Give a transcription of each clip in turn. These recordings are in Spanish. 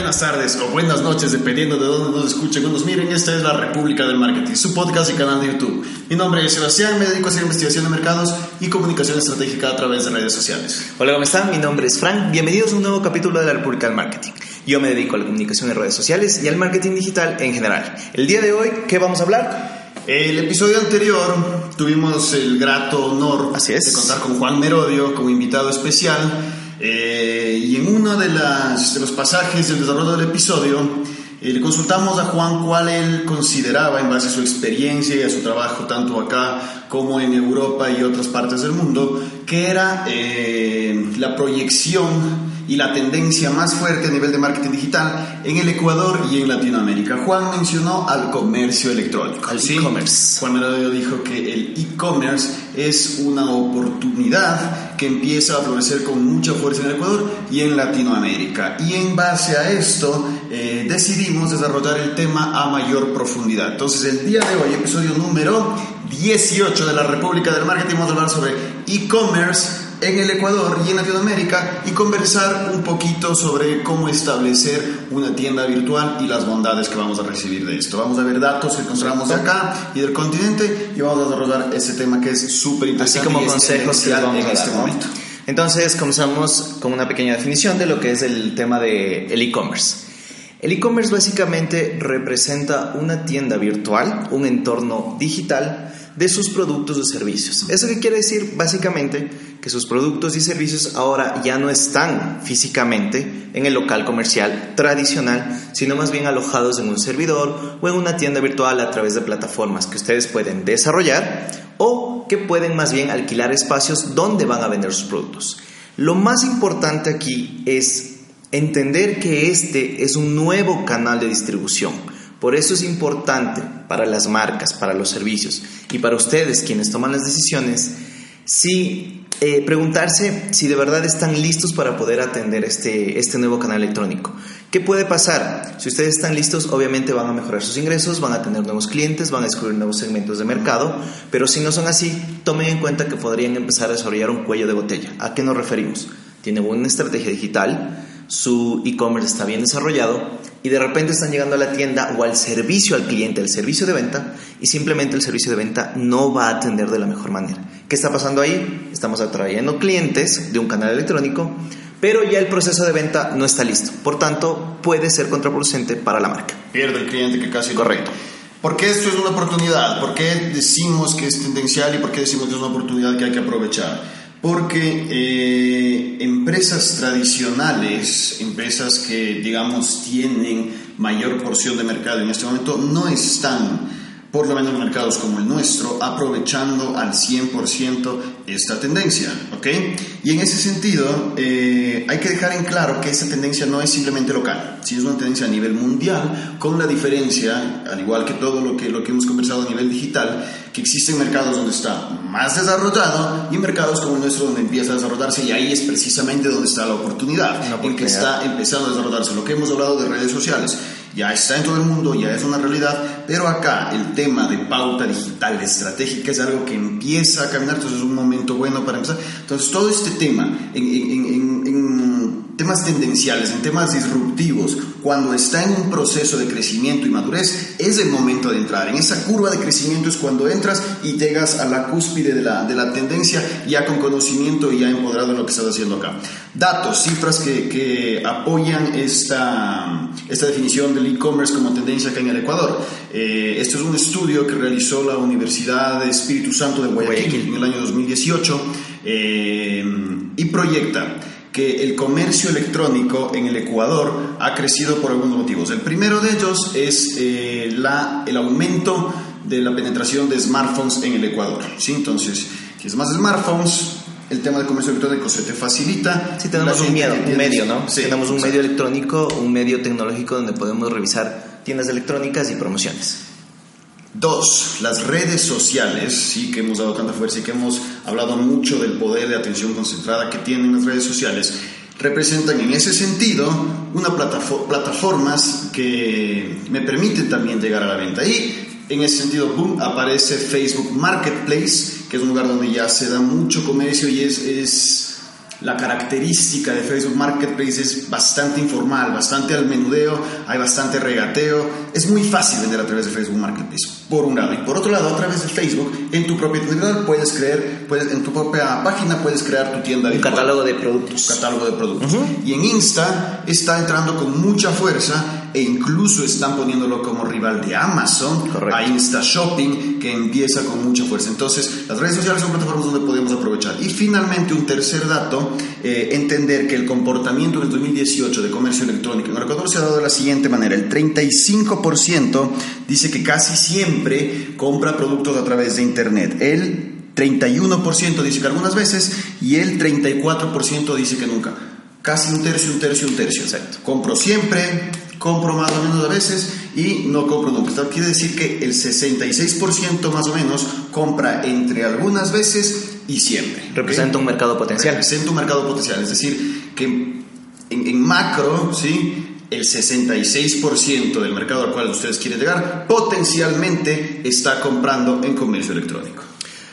buenas tardes o buenas noches, dependiendo de dónde nos escuchen o nos miren. Esta es La República del Marketing, su podcast y canal de YouTube. Mi nombre es Sebastián, me dedico a hacer investigación de mercados y comunicación estratégica a través de redes sociales. Hola, ¿cómo están? Mi nombre es Frank. Bienvenidos a un nuevo capítulo de La República del Marketing. Yo me dedico a la comunicación en redes sociales y al marketing digital en general. El día de hoy, ¿qué vamos a hablar? El episodio anterior tuvimos el grato honor de contar con Juan Merodio como invitado especial. Y en uno de los pasajes del desarrollo del episodio le consultamos a Juan cuál él consideraba, en base a su experiencia y a su trabajo tanto acá como en Europa y otras partes del mundo, que era la proyección y la tendencia más fuerte a nivel de marketing digital en el Ecuador y en Latinoamérica. Juan mencionó al comercio electrónico. Al e-commerce. Juan Merodio dijo que el e-commerce es una oportunidad que empieza a florecer con mucha fuerza en el Ecuador y en Latinoamérica. Y en base a esto decidimos desarrollar el tema a mayor profundidad. Entonces, el día de hoy, episodio número 18 de La República del Marketing, vamos a hablar sobre e-commerce en el Ecuador y en Latinoamérica y conversar un poquito sobre cómo establecer una tienda virtual y las bondades que vamos a recibir de esto. Vamos a ver datos que encontramos de acá y del continente y vamos a desarrollar ese tema que es súper interesante. Así como consejos que vamos en este momento. Entonces, comenzamos con una pequeña definición de lo que es el tema del e-commerce. El e-commerce básicamente representa una tienda virtual, un entorno digital de sus productos o servicios. ¿Eso qué quiere decir? Básicamente que sus productos y servicios ahora ya no están físicamente en el local comercial tradicional, sino más bien alojados en un servidor o en una tienda virtual a través de plataformas que ustedes pueden desarrollar o que pueden más bien alquilar espacios donde van a vender sus productos. Lo más importante aquí es entender que este es un nuevo canal de distribución. Por eso es importante para las marcas, para los servicios y para ustedes quienes toman las decisiones, preguntarse si de verdad están listos para poder atender este nuevo canal electrónico. ¿Qué puede pasar? Si ustedes están listos, obviamente van a mejorar sus ingresos, van a tener nuevos clientes, van a descubrir nuevos segmentos de mercado, pero si no son así, tomen en cuenta que podrían empezar a desarrollar un cuello de botella. ¿A qué nos referimos? Tienen una estrategia digital, su e-commerce está bien desarrollado y de repente están llegando a la tienda o al servicio al cliente, el servicio de venta, y simplemente el servicio de venta no va a atender de la mejor manera. ¿Qué está pasando ahí? Estamos atrayendo clientes de un canal electrónico, pero ya el proceso de venta no está listo. Por tanto, puede ser contraproducente para la marca. Pierde el cliente que casi... Correcto. ¿Por qué esto es una oportunidad? ¿Por qué decimos que es tendencial y por qué decimos que es una oportunidad que hay que aprovechar? Porque empresas tradicionales, empresas que digamos tienen mayor porción de mercado en este momento, no están, por lo menos en mercados como el nuestro, aprovechando al 100% esta tendencia, ¿ok? Y en ese sentido, hay que dejar en claro que esa tendencia no es simplemente local, sino es una tendencia a nivel mundial, con la diferencia, al igual que todo lo que hemos conversado a nivel digital, que existen mercados donde está más desarrollado y mercados como el nuestro donde empieza a desarrollarse, y ahí es precisamente donde está la oportunidad, en que está empezando a desarrollarse. Lo que hemos hablado de redes sociales ya está en todo el mundo, ya es una realidad, pero acá el tema de pauta digital estratégica es algo que empieza a caminar, entonces es un momento bueno para empezar. Entonces todo este tema en temas tendenciales, en temas disruptivos, cuando está en un proceso de crecimiento y madurez, es el momento de entrar. En esa curva de crecimiento es cuando entras y llegas a la cúspide de la tendencia, ya con conocimiento y ya empoderado en lo que estás haciendo acá. Datos, cifras que apoyan esta definición del e-commerce como tendencia acá en el Ecuador. Esto es un estudio que realizó la Universidad de Espíritu Santo de Guayaquil en el año 2018 y proyecta que el comercio electrónico en el Ecuador ha crecido por algunos motivos. El primero de ellos es el aumento de la penetración de smartphones en el Ecuador, ¿sí? Entonces, si es más smartphones, el tema del comercio electrónico se te facilita. Sí, tenemos un medio, ¿no? Sí, tenemos un medio electrónico, un medio tecnológico donde podemos revisar tiendas electrónicas y promociones. 2, las redes sociales, sí, que hemos dado tanta fuerza y que hemos hablado mucho del poder de atención concentrada que tienen las redes sociales, representan en ese sentido una plataformas que me permiten también llegar a la venta. Y en ese sentido, boom, aparece Facebook Marketplace, que es un lugar donde ya se da mucho comercio y es La característica de Facebook Marketplace es bastante informal, bastante al menudeo, hay bastante regateo. Es muy fácil vender a través de Facebook Marketplace, por un lado. Y por otro lado, a través de Facebook, en tu propia tienda en tu propia página puedes crear tu tienda virtual. Un catálogo de productos. Y en Insta está entrando con mucha fuerza e incluso están poniéndolo como rival de Amazon. Correcto. A Insta Shopping, que empieza con mucha fuerza. Entonces, las redes sociales son plataformas donde podemos aprovechar. Y finalmente, un tercer dato, entender que el comportamiento en el 2018 de comercio electrónico en Ecuador se ha dado de la siguiente manera. El 35% dice que casi siempre compra productos a través de Internet. El 31% dice que algunas veces y el 34% dice que nunca. Casi un tercio. Exacto. Compro siempre, compro más o menos a veces y no compro nunca. Esto quiere decir que el 66% más o menos compra entre algunas veces y siempre. Representa un mercado potencial. Representa un mercado potencial, es decir, que en macro, ¿sí?, el 66% del mercado al cual ustedes quieren llegar potencialmente está comprando en comercio electrónico.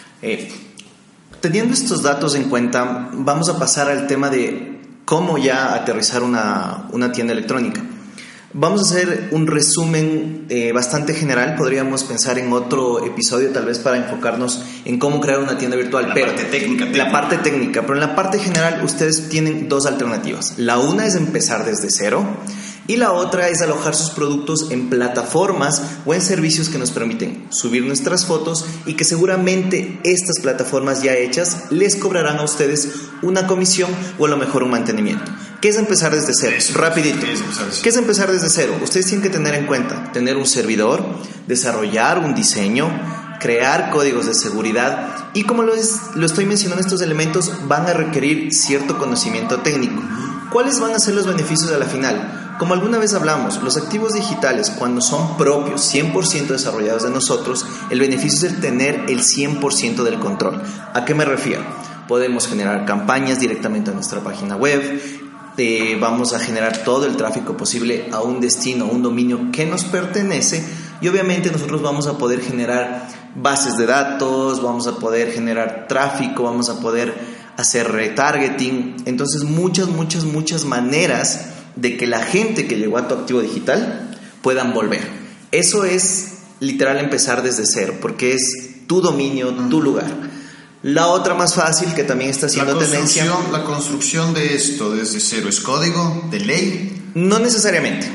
Teniendo estos datos en cuenta, vamos a pasar al tema de cómo ya aterrizar una tienda electrónica. Vamos a hacer un resumen bastante general. Podríamos pensar en otro episodio tal vez para enfocarnos en cómo crear una tienda virtual. La parte técnica. La parte técnica, pero en la parte general ustedes tienen dos alternativas. La una es empezar desde cero y la otra es alojar sus productos en plataformas o en servicios que nos permiten subir nuestras fotos y que seguramente estas plataformas ya hechas les cobrarán a ustedes una comisión o a lo mejor un mantenimiento. ¿Qué es empezar desde cero? Rapidito. ¿Qué es empezar desde cero? Ustedes tienen que tener en cuenta tener un servidor, desarrollar un diseño, crear códigos de seguridad y como lo estoy mencionando, estos elementos van a requerir cierto conocimiento técnico. ¿Cuáles van a ser los beneficios a la final? Como alguna vez hablamos, los activos digitales cuando son propios, 100% desarrollados de nosotros, el beneficio es el tener el 100% del control. ¿A qué me refiero? Podemos generar campañas directamente a nuestra página web, vamos a generar todo el tráfico posible a un destino, a un dominio que nos pertenece y obviamente nosotros vamos a poder generar bases de datos, vamos a poder generar tráfico, vamos a poder hacer retargeting. Entonces muchas maneras de que la gente que llegó a tu activo digital puedan volver. Eso es literal empezar desde cero porque es tu dominio, tu lugar. La otra más fácil que también está siendo tendencia. La construcción de esto desde cero es código de ley. No necesariamente.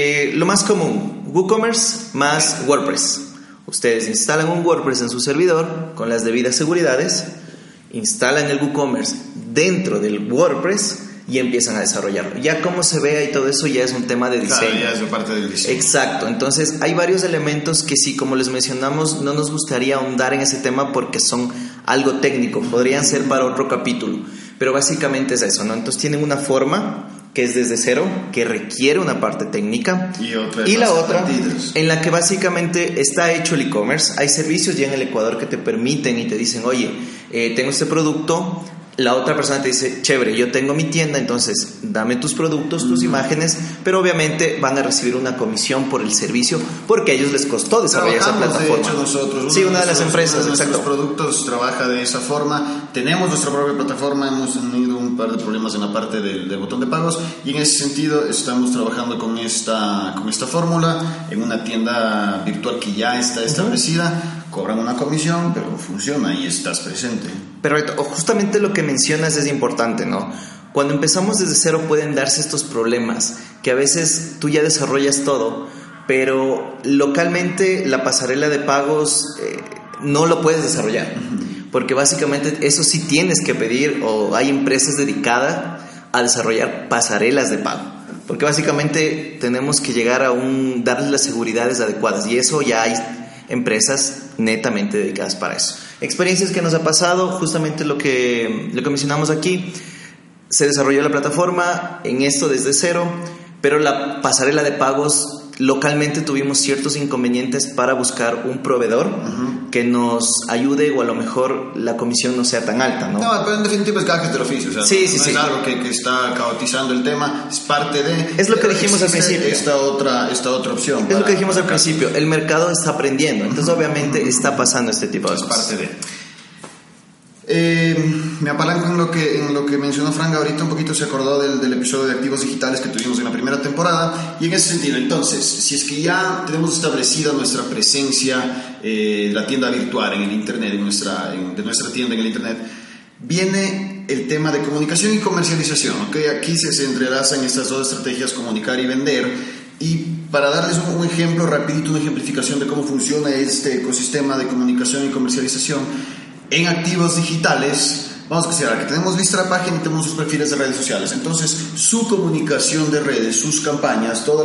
Lo más común, WooCommerce más WordPress. Ustedes instalan un WordPress en su servidor con las debidas seguridades, instalan el WooCommerce dentro del WordPress y empiezan a desarrollarlo. Ya cómo se vea y todo eso ya es un tema de diseño. Claro, ya es de parte del diseño. Exacto. Entonces hay varios elementos que sí, como les mencionamos, no nos gustaría ahondar en ese tema porque son algo técnico. Podrían ser para otro capítulo. Pero básicamente es eso, ¿no? Entonces tienen una forma que es desde cero, que requiere una parte técnica. Y la otra, en la que básicamente está hecho el e-commerce. Hay servicios ya en el Ecuador que te permiten y te dicen, oye, tengo este producto. La otra persona te dice, chévere, yo tengo mi tienda, entonces dame tus productos, tus imágenes, pero obviamente van a recibir una comisión por el servicio porque a ellos les costó desarrollar esa plataforma. De hecho, nosotros, sí, una de las empresas, uno de exacto. nuestros productos trabaja de esa forma. Tenemos nuestra propia plataforma, hemos tenido un par de problemas en la parte del botón de pagos y en ese sentido estamos trabajando con esta fórmula en una tienda virtual que ya está establecida. Cobran una comisión, pero funciona y estás presente. Perfecto. Justamente lo que mencionas es importante, ¿no? Cuando empezamos desde cero pueden darse estos problemas, que a veces tú ya desarrollas todo, pero localmente la pasarela de pagos no lo puedes desarrollar, porque básicamente eso sí tienes que pedir, o hay empresas dedicadas a desarrollar pasarelas de pago, porque básicamente tenemos que llegar a darles las seguridades adecuadas, y eso ya hay empresas netamente dedicadas para eso. Experiencias que nos ha pasado, justamente lo que mencionamos aquí, se desarrolló la plataforma en esto desde cero, pero la pasarela de pagos localmente tuvimos ciertos inconvenientes para buscar un proveedor que nos ayude, o a lo mejor la comisión no sea tan alta, ¿no? No, pero en definitiva es gajes del oficio, o sea, sí, es algo que está caotizando el tema, es parte de... Es lo que dijimos al principio. Esta otra opción. Es lo que dijimos al principio, el mercado está aprendiendo, entonces obviamente está pasando este tipo de cosas. Es parte de... Me apalanco en lo que mencionó Frank ahorita, un poquito se acordó del episodio de activos digitales que tuvimos en la primera temporada, y en ese sentido, entonces, si es que ya tenemos establecida nuestra presencia, la tienda virtual en el internet, de nuestra tienda en el internet, viene el tema de comunicación y comercialización, ¿ok? Aquí se entrelazan estas dos estrategias, comunicar y vender, y para darles un ejemplo rapidito, una ejemplificación de cómo funciona este ecosistema de comunicación y comercialización. En activos digitales, vamos a considerar que tenemos lista la página y tenemos sus perfiles de redes sociales. Entonces, su comunicación de redes, sus campañas, todo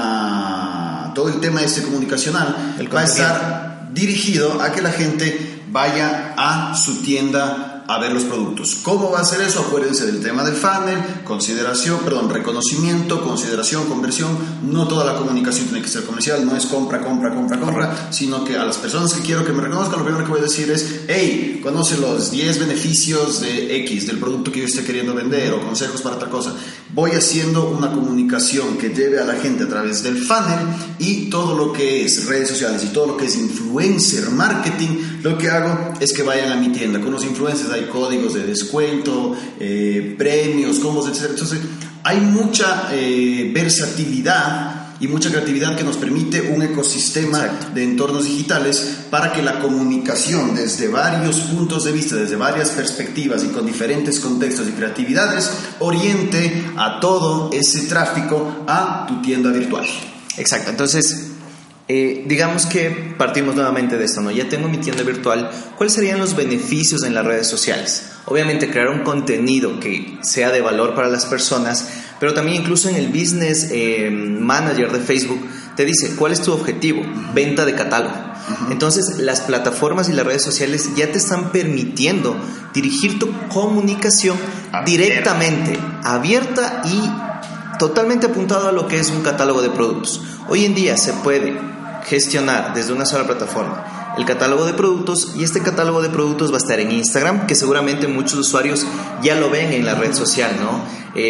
el tema comunicacional va a estar dirigido a que la gente vaya a su tienda a ver los productos. ¿Cómo va a ser eso? Acuérdense del tema del funnel, reconocimiento, consideración, conversión. No toda la comunicación tiene que ser comercial, no es compra, sino que a las personas que quiero que me reconozcan, lo primero que voy a decir es: hey, conoce los 10 beneficios de X, del producto que yo esté queriendo vender, o consejos para otra cosa. Voy haciendo una comunicación que lleve a la gente a través del funnel, y todo lo que es redes sociales y todo lo que es influencer marketing, lo que hago es que vayan a mi tienda. Con los influencers hay códigos de descuento, premios, combos, etc. Entonces hay mucha versatilidad y mucha creatividad que nos permite un ecosistema de entornos digitales para que la comunicación desde varios puntos de vista, desde varias perspectivas y con diferentes contextos y creatividades, oriente a todo ese tráfico a tu tienda virtual. Exacto, entonces digamos que partimos nuevamente de esto, ¿no? Ya tengo mi tienda virtual. ¿Cuáles serían los beneficios en las redes sociales? Obviamente crear un contenido que sea de valor para las personas, pero también incluso en el Business Manager de Facebook te dice cuál es tu objetivo, venta de catálogo. Entonces las plataformas y las redes sociales ya te están permitiendo dirigir tu comunicación directamente, abierta y totalmente apuntado a lo que es un catálogo de productos. Hoy en día se puede gestionar desde una sola plataforma el catálogo de productos, y este catálogo de productos va a estar en Instagram, que seguramente muchos usuarios ya lo ven en la red social, ¿no?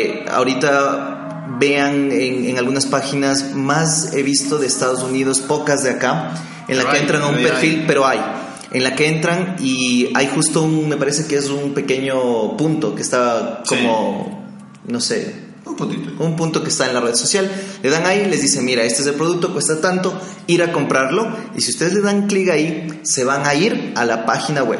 Ahorita vean en algunas páginas, más he visto de Estados Unidos, pocas de acá, en la que entran a un perfil, pero hay en la que entran y hay justo me parece que es un pequeño punto que está como, no sé, un punto que está en la red social. Le dan ahí, les dice: mira, este es el producto, cuesta tanto, ir a comprarlo. Y si ustedes le dan clic ahí, se van a ir a la página web.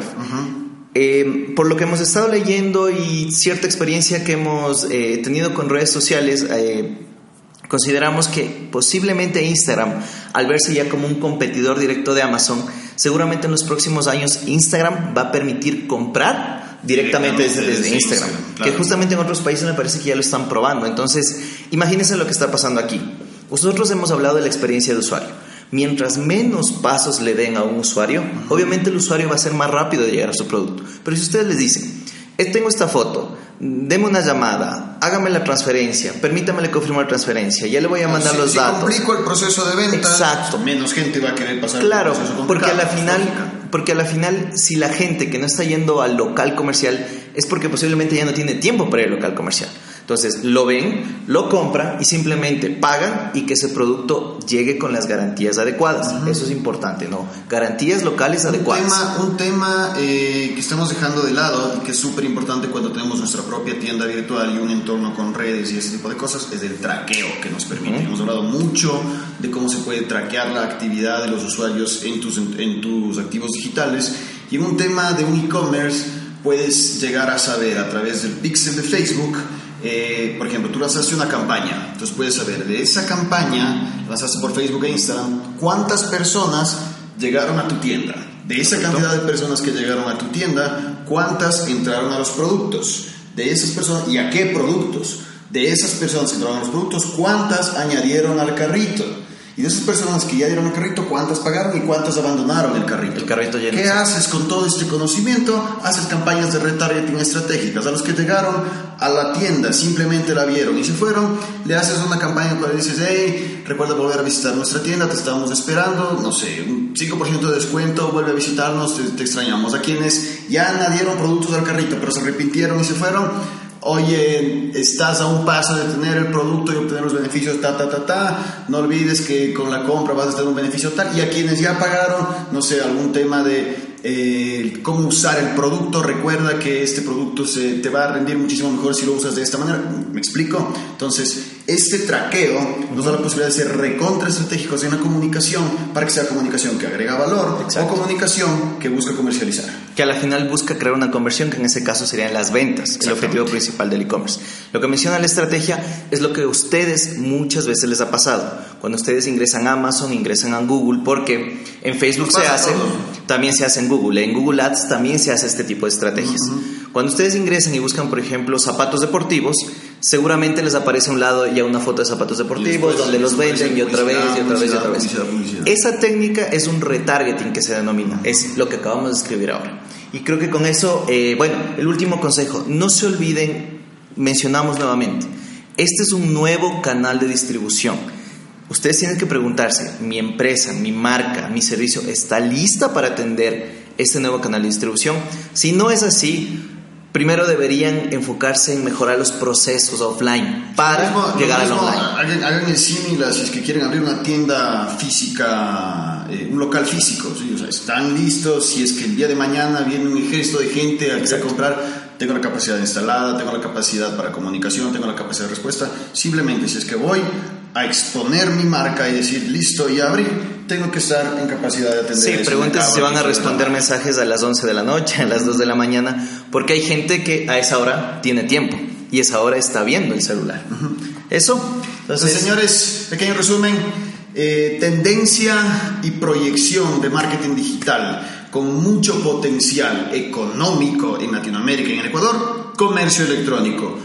Por lo que hemos estado leyendo y cierta experiencia que hemos tenido con redes sociales, consideramos que posiblemente Instagram, al verse ya como un competidor directo de Amazon, seguramente en los próximos años Instagram va a permitir comprar directamente desde Instagram, claro. Que justamente en otros países me parece que ya lo están probando. Entonces, imagínense lo que está pasando aquí. Nosotros hemos hablado de la experiencia de usuario. Mientras menos pasos le den a un usuario, obviamente el usuario va a ser más rápido de llegar a su producto. Pero si ustedes les dicen: tengo esta foto, deme una llamada, hágame la transferencia, permítamele confirmar la transferencia, ya le voy a mandar los datos. Si complico el proceso de venta, exacto, menos gente va a querer pasar. Claro, porque a la final, si la gente que no está yendo al local comercial es porque posiblemente ya no tiene tiempo para ir al local comercial. Entonces lo ven, lo compran y simplemente pagan, y que ese producto llegue con las garantías adecuadas. Eso es importante, ¿no? Garantías locales adecuadas. Un tema que estamos dejando de lado y que es súper importante cuando tenemos nuestra propia tienda virtual y un entorno con redes y ese tipo de cosas, es el traqueo que nos permite. Hemos hablado mucho de cómo se puede traquear la actividad de los usuarios en tus activos digitales, y en un tema de un e-commerce puedes llegar a saber a través del pixel de Facebook. Por ejemplo, tú lanzaste una campaña, entonces puedes saber de esa campaña, lanzaste por Facebook e Instagram, cuántas personas llegaron a tu tienda. De esa cantidad de personas que llegaron a tu tienda, cuántas entraron a los productos. De esas personas, ¿y a qué productos? De esas personas que entraron a los productos, ¿cuántas añadieron al carrito? Y de esas personas que ya dieron el carrito, ¿cuántas pagaron y cuántas abandonaron el carrito? El carrito lleno. ¿Qué haces con todo este conocimiento? Haces campañas de retargeting estratégicas. A los que llegaron a la tienda, simplemente la vieron y se fueron, le haces una campaña en la cual dices: hey, recuerda volver a visitar nuestra tienda, te estábamos esperando, no sé, un 5% de descuento, vuelve a visitarnos, te extrañamos. A quienes ya añadieron productos al carrito pero se arrepintieron y se fueron: oye, estás a un paso de tener el producto y obtener los beneficios, no olvides que con la compra vas a tener un beneficio tal. Y a quienes ya pagaron, no sé, algún tema de cómo usar el producto. Recuerda que este producto te va a rendir muchísimo mejor si lo usas de esta manera. ¿Me explico? Entonces, este traqueo nos da la posibilidad de ser recontra estratégicos en la comunicación, para que sea comunicación que agrega valor. Exacto. O comunicación que busca comercializar, que a la final busca crear una conversión, que en ese caso serían las ventas, el objetivo principal del e-commerce. Lo que menciona la estrategia es lo que a ustedes muchas veces les ha pasado. Cuando ustedes ingresan a Amazon, ingresan a Google, porque en Facebook se hace, también se hace en Google. En Google Ads también se hace este tipo de estrategias. Cuando ustedes ingresan y buscan, por ejemplo, zapatos deportivos, seguramente les aparece a un lado ya una foto de zapatos deportivos donde los venden y otra vez y otra vez y otra vez. Esa técnica es un retargeting, que se denomina, es lo que acabamos de escribir ahora. Y creo que con eso, el último consejo, no se olviden, mencionamos nuevamente, este es un nuevo canal de distribución. Ustedes tienen que preguntarse, mi empresa, mi marca, mi servicio, ¿está lista para atender este nuevo canal de distribución? Si no es así, primero deberían enfocarse en mejorar los procesos offline para llegar al online. Hagan el símil, si es que quieren abrir una tienda física, un local físico, ¿sí? O sea, están listos. Si es que el día de mañana viene un ejército de gente a querer comprar, tengo la capacidad instalada, tengo la capacidad para comunicación, tengo la capacidad de respuesta. Simplemente, si es que voy a exponer mi marca y decir listo y abrir, tengo que estar en capacidad de atender. Sí, pregúntense si van a responder mensajes a las 11 de la noche, a las 2 de la mañana, porque hay gente que a esa hora tiene tiempo y esa hora está viendo el celular. Eso. Entonces, señores, pequeño resumen, tendencia y proyección de marketing digital con mucho potencial económico en Latinoamérica y en Ecuador, comercio electrónico.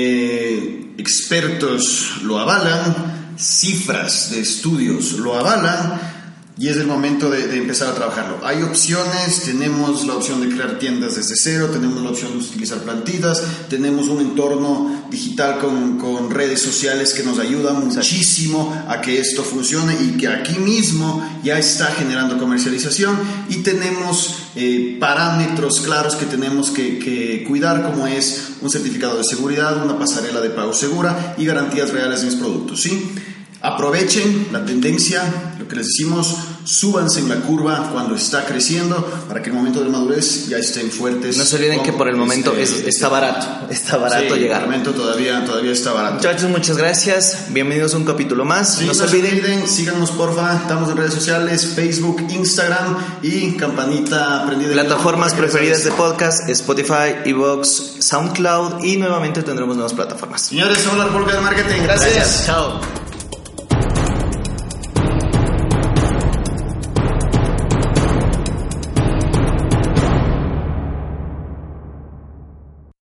Expertos lo avalan, cifras de estudios lo avalan, y es el momento de empezar a trabajarlo. Hay opciones, tenemos la opción de crear tiendas desde cero, tenemos la opción de utilizar plantillas, tenemos un entorno digital con redes sociales que nos ayudan muchísimo a que esto funcione y que aquí mismo ya está generando comercialización, y tenemos parámetros claros que tenemos que cuidar, como es un certificado de seguridad, una pasarela de pago segura y garantías reales de mis productos, ¿sí? Aprovechen la tendencia, lo que les decimos, súbanse en la curva cuando está creciendo, para que en el momento de madurez ya estén fuertes. No se olviden que por el momento está barato llegar. Por el momento todavía está barato. Muchachos, muchas gracias, bienvenidos a un capítulo más. Sí, no se olviden, síganos porfa, estamos en redes sociales, Facebook, Instagram y campanita prendida. Plataformas preferidas de podcast, Spotify, iVoox, SoundCloud, y nuevamente tendremos nuevas plataformas. Señores, somos la República del Marketing. Gracias. Chao.